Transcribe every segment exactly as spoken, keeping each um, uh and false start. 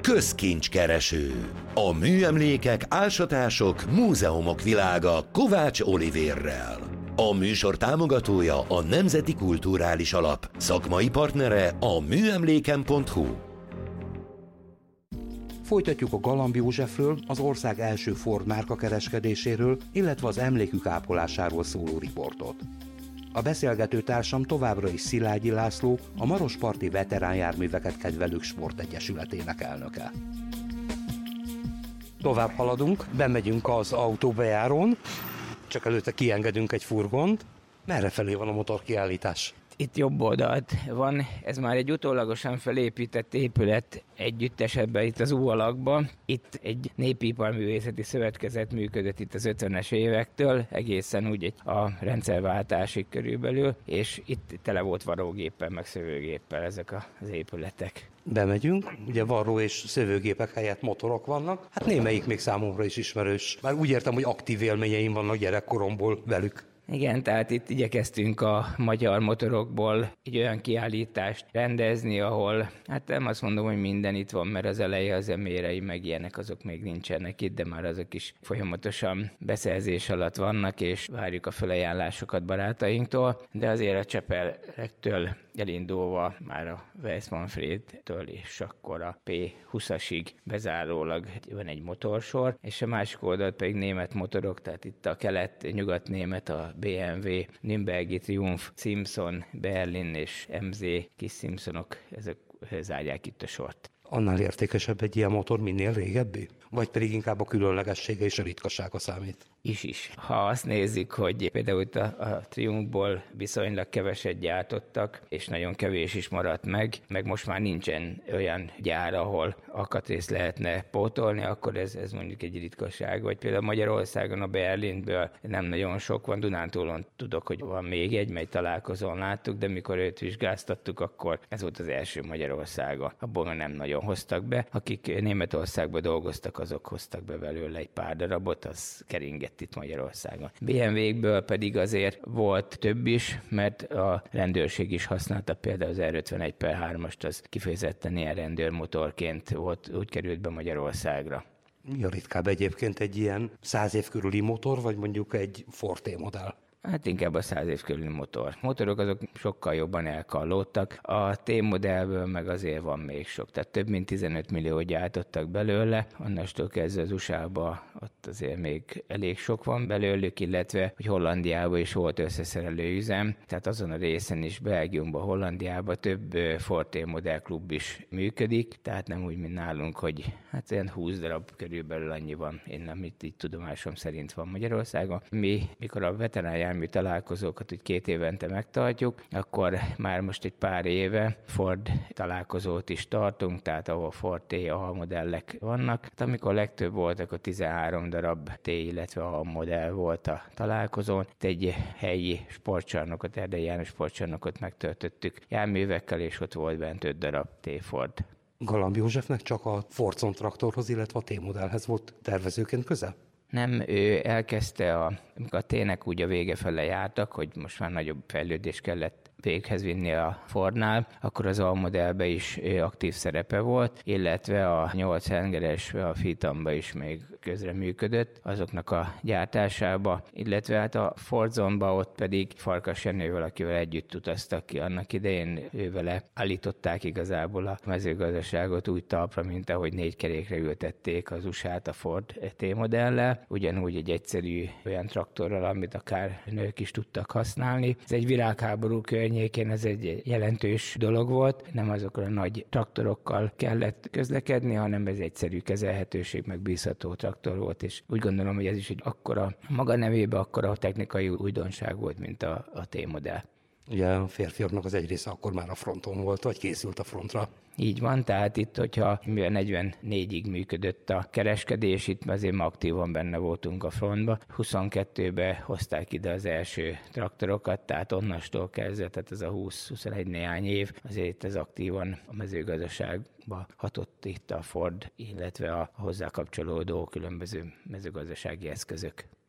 Közkincskereső. A műemlékek, ásatások, múzeumok világa Kovács Olivérrel. A műsor támogatója a Nemzeti Kulturális Alap. Szakmai partnere a műemléken pont hu. Folytatjuk a Galamb Józsefről, az ország első Ford márka kereskedéséről, illetve az emlékük ápolásáról szóló riportot. A beszélgető társam továbbra is Szilágyi László, a Marosparti Veteránjárműveket Kedvelők Sportegyesületének elnöke. Tovább haladunk, bemegyünk az autóbejárón, csak előtte kiengedünk egy furgont. Merre felé van a motorkiállítás? Itt jobb oldalt van, ez már egy utólagosan felépített épület együttesebben itt az U alakban. Itt egy népiparművészeti szövetkezet működött itt az ötvenes évektől, egészen úgy egy a rendszerváltásig körülbelül, és itt tele volt varrógéppel, meg szövőgéppel ezek az épületek. Bemegyünk, ugye varró és szövőgépek helyett motorok vannak, hát némelyik még számomra is ismerős. Már úgy értem, hogy aktív élményeim vannak gyerekkoromból velük. Igen, tehát itt igyekeztünk a magyar motorokból egy olyan kiállítást rendezni, ahol, hát nem azt mondom, hogy minden itt van, mert az eleje az emérei meg ilyenek, azok még nincsenek itt, de már azok is folyamatosan beszerzés alatt vannak, és várjuk a felajánlásokat barátainktól, de azért a Csepelektől elindulva már a Weiss-Manfredtől és akkor a P húszasig bezárólag van egy motorsor, és a másik oldalt pedig német motorok, tehát itt a kelet-nyugat-német, a bé em vé, Nürnbergi Triumph, Simpson, Berlin és em zé kis Simpsonok, ezek zárják itt a sort. Annál értékesebb egy ilyen motor minél régebbi? Vagy pedig inkább a különlegessége és a ritkasága számít? Is is. Ha azt nézzük, hogy például itt a, a Triumphból viszonylag keveset gyártottak, és nagyon kevés is maradt meg, meg most már nincsen olyan gyár, ahol alkatrészt lehetne pótolni, akkor ez, ez mondjuk egy ritkaság. Vagy például Magyarországon a Berlinből nem nagyon sok van, Dunántúlon tudok, hogy van még egy, mely találkozón láttuk, de mikor őt vizsgáztattuk, akkor ez volt az első Magyarországon. Abból nem nagyon hoztak be. Akik Németországban dolgoztak, azok hoztak be belőle egy pár darabot, az keringett itt Magyarországon. bé em vé-kből pedig azért volt több is, mert a rendőrség is használta, például az er ötvenegy per hármast, az kifejezetten ilyen rendőrmotorként volt, úgy került be Magyarországra. Mi a ritkább egyébként egy ilyen száz év körüli motor, vagy mondjuk egy Ford T-modell? Hát inkább a száz év körüli motor. Motorok azok sokkal jobban elkallódtak. A T-modellből meg azért van még sok. Tehát több mint tizenöt millió gyártottak belőle. Onnastól kezdve az u es á-ba ott azért még elég sok van belőlük, illetve hogy Hollandiában is volt összeszerelő üzem. Tehát azon a részen is, Belgiumban, Hollandiában több Ford T-modell klub is működik. Tehát nem úgy, mint nálunk, hogy hát olyan húsz darab körülbelül annyi van. Én nem itt így tudomásom szerint van Magyarországon. Mi, mikor a veterán mi találkozókat úgy két évente megtartjuk, akkor már most egy pár éve Ford találkozót is tartunk, tehát ahol Ford T A modellek vannak. Tehát amikor legtöbb volt, akkor tizenhárom darab T, illetve A modell volt a találkozón. Egy helyi sportcsarnokot, Erdei János sportcsarnokot megtöltöttük járművekkel, és ott volt bent öt darab T Ford. Galamb Józsefnek csak a Fordson traktorhoz, illetve a T-modellhez volt tervezőként köze? Nem, ő elkezdte, a, amikor a T-nek úgy a vége fele jártak, hogy most már nagyobb fejlődés kellett véghez vinni a Fordnál, akkor az A modellben is aktív szerepe volt, illetve a nyolc hengeres, a Phaetonba is még közreműködött azoknak a gyártásába, illetve hát a Fordzonba ott pedig Farkas Jenővel, akivel együtt utaztak ki annak idején, ővele állították igazából a mezőgazdaságot úgy talpra, mint ahogy négy kerékre ültették az u es á-t a Ford T-modellel, ugyanúgy egy egyszerű olyan traktorral, amit akár nők is tudtak használni. Ez egy világháború környékén ez egy jelentős dolog volt, nem azokra a nagy traktorokkal kellett közlekedni, hanem ez egyszerű kezelhetőség, megbízható traktor volt, és úgy gondolom, hogy ez is egy akkora, maga nevében akkora technikai újdonság volt, mint a, a T-modell. Ugye a férfiaknak az egy része akkor már a fronton volt, vagy készült a frontra. Így van, tehát itt, hogyha mivel negyvennégyig működött a kereskedés, itt azért ma aktívan benne voltunk a frontba. huszonkettőben hozták ide az első traktorokat, tehát onnastól kezdve, tehát ez a húsz-huszonegy néhány év, azért ez aktívan a mezőgazdaságba hatott itt a Ford, illetve a hozzá kapcsolódó különböző mezőgazdasági eszközök.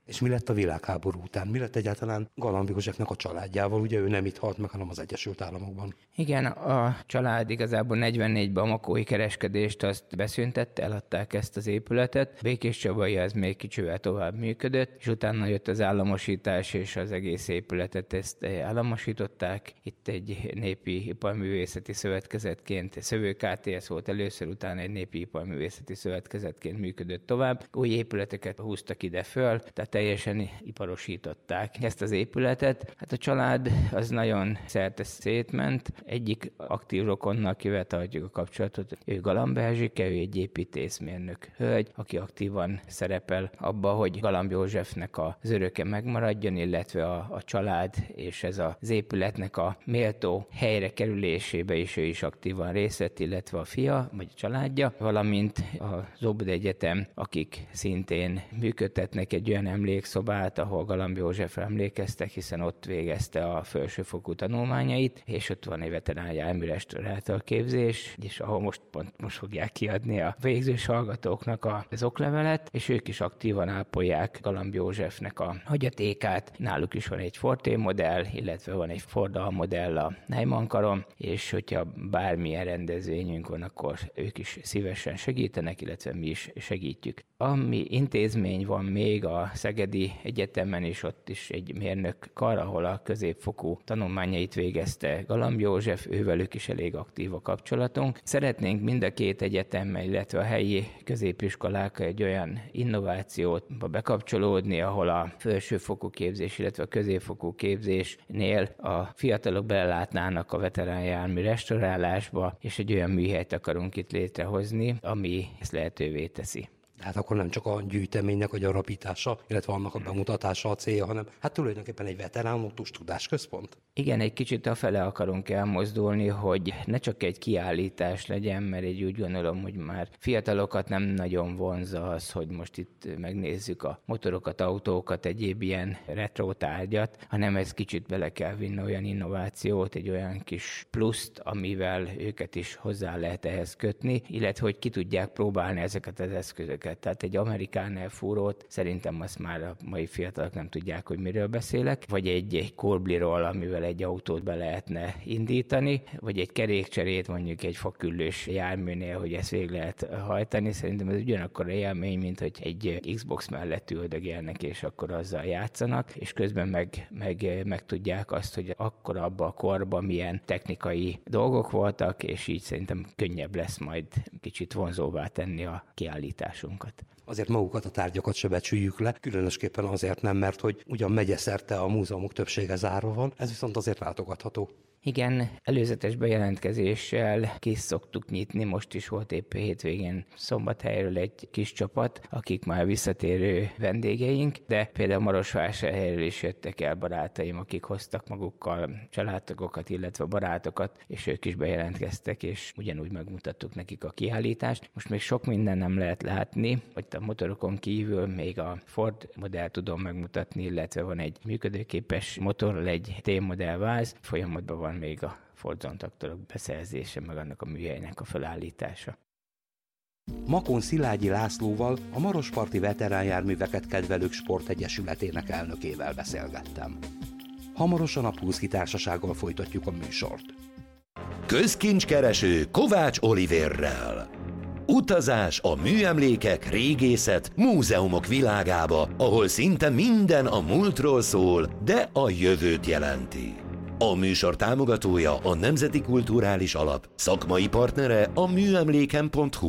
És mi lett a világháború után? Mi lett egyáltalán Galamb Józsefnek a családjával? Ugye ő nem itt halt meg, hanem az Egyesült Államokban. Igen, a család igazából negyvennégyben a makói kereskedést azt beszüntette, eladták ezt az épületet. Békéscsabai az még kicsivel tovább működött, és utána jött az államosítás, és az egész épületet ezt államosították. Itt egy népi iparművészeti szövetkezetként, Szövő ká té es volt először, utána egy népi iparművészeti szövetkezetként működött tovább. Új épületeket húztak ide föl, tehát teljesen iparosították ezt az épületet. Hát a család az nagyon szerte szétment. Egyik aktív rokonnal, akivel tartjuk a kapcsolatot, ő Galamb Erzsike, ő egy építészmérnök hölgy, aki aktívan szerepel abba, hogy Galamb Józsefnek az öröke megmaradjon, illetve a, a család és ez az épületnek a méltó helyre kerülésébe is ő is aktívan részt vett, illetve a fia, vagy a családja, valamint az Óbud Egyetem, akik szintén működtetnek egy olyan emlékszobát, ahol Galamb Józsefre emlékeztek, hiszen ott végezte a felsőfokú tanulmányait, és ott van egy veterán járműrestaurátor képzés, és ahol most pont most fogják kiadni a végzős hallgatóknak az oklevelet, és ők is aktívan ápolják Galamb Józsefnek a hagyatékát. Náluk is van egy Forté modell, illetve van egy Ford A modell a Neumann-karon, és hogyha bármilyen rendezvényünk van, akkor ők is szívesen segítenek, illetve mi is segítjük. Ami intézmény van még a Szegedi Egyetemen, és ott is egy mérnök kar, ahol a középfokú tanulmányait végezte Galamb József, ővelük is elég aktív a kapcsolatunk. Szeretnénk mind a két egyetemmel, illetve a helyi középiskolák egy olyan innovációt bekapcsolódni, ahol a felsőfokú képzés, illetve a középfokú képzésnél a fiatalok belelátnának a veterán jármű restaurálásba, és egy olyan műhelyt akarunk itt létrehozni, ami ezt lehetővé teszi. Hát akkor nem csak a gyűjteménynek a gyarapítása, illetve annak a bemutatása a célja, hanem hát tulajdonképpen egy veteránoktus tudásközpont. Igen, egy kicsit afele akarunk elmozdulni, hogy ne csak egy kiállítás legyen, mert egy úgy gondolom, hogy már fiatalokat nem nagyon vonza az, hogy most itt megnézzük a motorokat, autókat, egyéb ilyen retro tárgyat, hanem ez kicsit bele kell vinni olyan innovációt, egy olyan kis pluszt, amivel őket is hozzá lehet ehhez kötni, illetve hogy ki tudják próbálni ezeket az eszközöket. Tehát egy amerikánál fúrót, szerintem azt már a mai fiatalok nem tudják, hogy miről beszélek, vagy egy, egy korbliról, amivel egy autót be lehetne indítani, vagy egy kerékcserét mondjuk egy faküllős járműnél, hogy ezt végig lehet hajtani. Szerintem ez ugyanakkor élmény, mint hogy egy Xbox mellett üldögélnek, és akkor azzal játszanak, és közben meg, meg, meg tudják azt, hogy akkor abban a korban milyen technikai dolgok voltak, és így szerintem könnyebb lesz majd kicsit vonzóvá tenni a kiállításunkat. Azért magukat a tárgyakat se becsüljük le, különösképpen azért nem, mert hogy ugyan megyeszerte a múzeumok többsége zárva van, ez viszont azért látogatható. Igen, előzetes bejelentkezéssel ki szoktuk nyitni, most is volt épp hétvégén Szombathelyről egy kis csapat, akik már visszatérő vendégeink, de például Marosvásárhelyről is jöttek el barátaim, akik hoztak magukkal családtagokat, illetve barátokat, és ők is bejelentkeztek, és ugyanúgy megmutattuk nekik a kiállítást. Most még sok minden nem lehet látni, hogy a motorokon kívül még a Ford modell tudom megmutatni, illetve van egy működőképes motorral egy T-modell váz, folyamatban van még a Ford zontraktorok beszerzése, meg annak a műhelynek a felállítása. Makón Szilágyi Lászlóval, a Marosparti Veteránjárműveket Kedvelők Sportegyesületének elnökével beszélgettem. Hamarosan a Pulszki Társasággal folytatjuk a műsort. Közkincskereső Kovács Olivérrel. Utazás a műemlékek, régészet, múzeumok világába, ahol szinte minden a múltról szól, de a jövőt jelenti. A műsor támogatója a Nemzeti Kulturális Alap, szakmai partnere a műemléken pont hu.